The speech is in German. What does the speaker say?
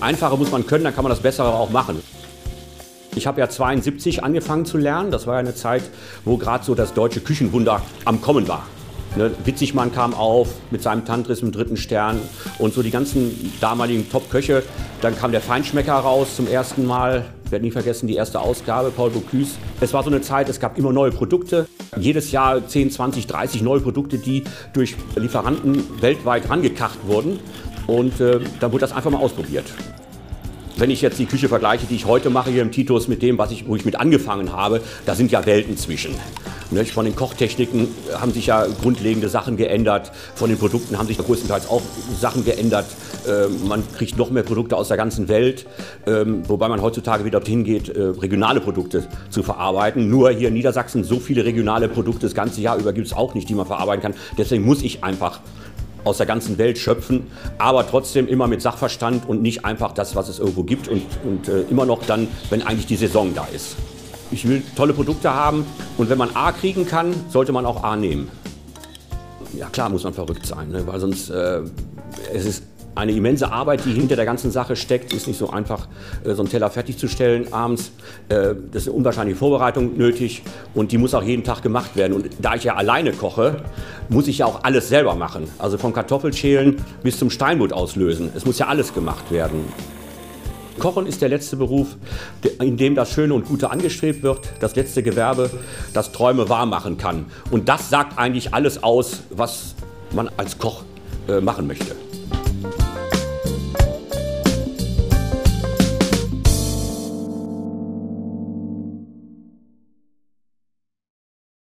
Einfache muss man können, dann kann man das Bessere auch machen. Ich habe ja 72 angefangen zu lernen. Das war ja eine Zeit, wo gerade so das deutsche Küchenwunder am Kommen war. Ne, Witzigmann kam auf mit seinem Tantris im 3. Stern und so die ganzen damaligen Top-Köche. Dann kam der Feinschmecker raus zum ersten Mal. Ich werde nie vergessen, die erste Ausgabe, Paul Bocuse. Es war so eine Zeit, es gab immer neue Produkte. Jedes Jahr 10, 20, 30 neue Produkte, die durch Lieferanten weltweit rangekarrt wurden. Und dann wurde das einfach mal ausprobiert. Wenn ich jetzt die Küche vergleiche, die ich heute mache hier im Titus mit dem, wo ich mit angefangen habe, da sind ja Welten zwischen. Von den Kochtechniken haben sich ja grundlegende Sachen geändert, von den Produkten haben sich größtenteils auch Sachen geändert. Man kriegt noch mehr Produkte aus der ganzen Welt, wobei man heutzutage wieder dorthin geht, regionale Produkte zu verarbeiten. Nur hier in Niedersachsen so viele regionale Produkte das ganze Jahr über gibt es auch nicht, die man verarbeiten kann. Deswegen muss ich einfach aus der ganzen Welt schöpfen, aber trotzdem immer mit Sachverstand und nicht einfach das, was es irgendwo gibt und immer noch dann, wenn eigentlich die Saison da ist. Ich will tolle Produkte haben und wenn man A kriegen kann, sollte man auch A nehmen. Ja klar muss man verrückt sein, ne? Weil sonst es ist eine immense Arbeit, die hinter der ganzen Sache steckt. Ist nicht so einfach, so einen Teller fertigzustellen abends. Das ist eine unwahrscheinliche Vorbereitung nötig und die muss auch jeden Tag gemacht werden. Und da ich ja alleine koche, muss ich ja auch alles selber machen. Also vom Kartoffelschälen bis zum Steinbutt auslösen. Es muss ja alles gemacht werden. Kochen ist der letzte Beruf, in dem das Schöne und Gute angestrebt wird. Das letzte Gewerbe, das Träume wahr machen kann. Und das sagt eigentlich alles aus, was man als Koch machen möchte.